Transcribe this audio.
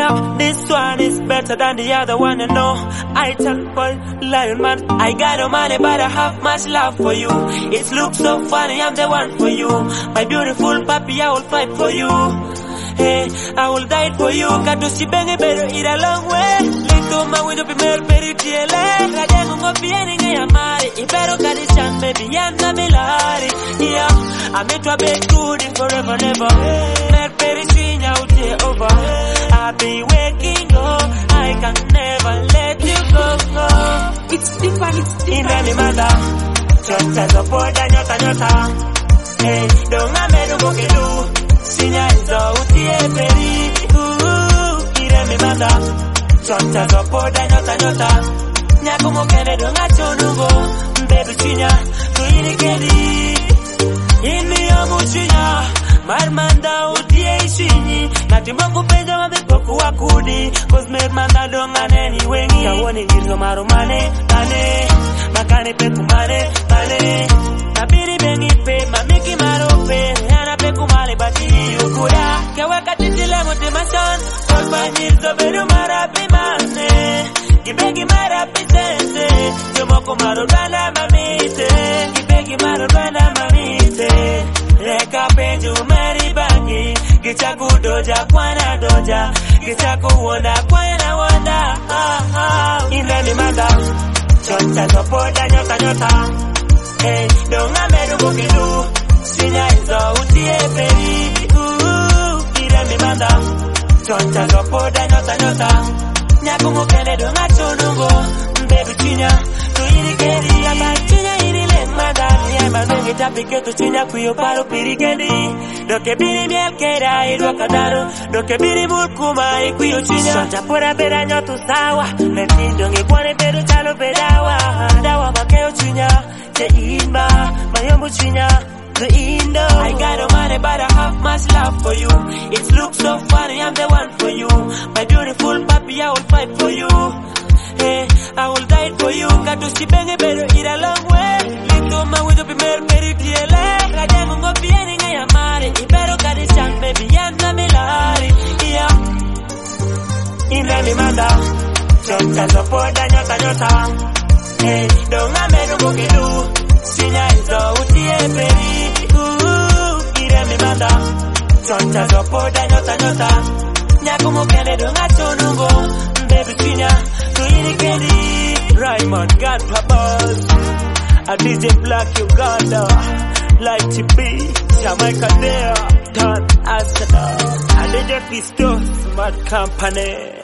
up, this one is better than the other one, you know. I tell boy, lion man, I got no money but I have much love for you. It looks so funny, I'm the one for you. My beautiful puppy, I will fight for you. Hey, I will die for you. Katusi benge better eat a long way. Linko ma wido primero peri tiele. Kadengo ngopieni nge amari. Ibero kadishan baby yanda milari. Yeah, I met a bed good forever never. Mer peri sinya uti over. I'll be waking up. I can never let you go. It's different. Inani manda. Chota zopoda nyota. Hey, donga medu mokedu. Sinya izo utie peri. Ire mi manda. Chota zopoda nyota. Nyaku mokene donga chonungo. Mbedu chinya tuiri kedi. Inmi yomu chinya marmanda utie ishinyi. Natimbo kupeza mabepoku wakudi. Cause mermanda donga neni wengi. Kawoni ngirzo maru mane. Makane peku mane. Nabiri bengi pe mamiki maru pe. Yana peku male bati yukuda. Keweka titile motivation. Kolpa nirzo beru marapi mane. Kibegi marapi sense. Jomoko maru rana mamite. Kibegi maru rana mamite. Reka penju meri bangi. Kichaku doja kwana doja. Kichaku wonda kwana wonda. Indani manda. Chota zopoda nyota. Hey, donga medu bukidu. Sinya izo utie peri. Ire mi manda. Chota zopoda nyota. Nyaku mokene donga chonungo. Mbedu chinya tuiri kedi. Kaba chinya irile manda. Nyema nungi tapike tu chinya kuyo paru piri kedi. Doke biri miel kera iru kadaru. Doke biri mulkuma ikuyo chinya. Chota pura bera nyotu sawa. Mepindongi kwane bedu chalo bedawa. Dawa makeo chinya. The Inba, my humble chinya, the Indo. I got no money but I have much love for you. It looks so funny, I'm the one for you. My beautiful puppy, I will fight for you. Hey, I will die for you. Katusi benge better eat a long way. Linko ma wido primer peri tiele. Kadengo ngopieni nge amari. Ibero kadishan baby yanda milari. Yeah, inda mi manda. Chota zopoda nyota. Hey, donga medu bukidu. Sinya izo utie peri. Ire mi manda. Chota zopoda nyota. Nyaku mokene donga chonungo. Mbedu chinya tuiri kedi. Raymond God Pabos. A DJ Black Uganda. Light to be Jamaica there. Don Arsenal. A DJ Pisto. Smart Company.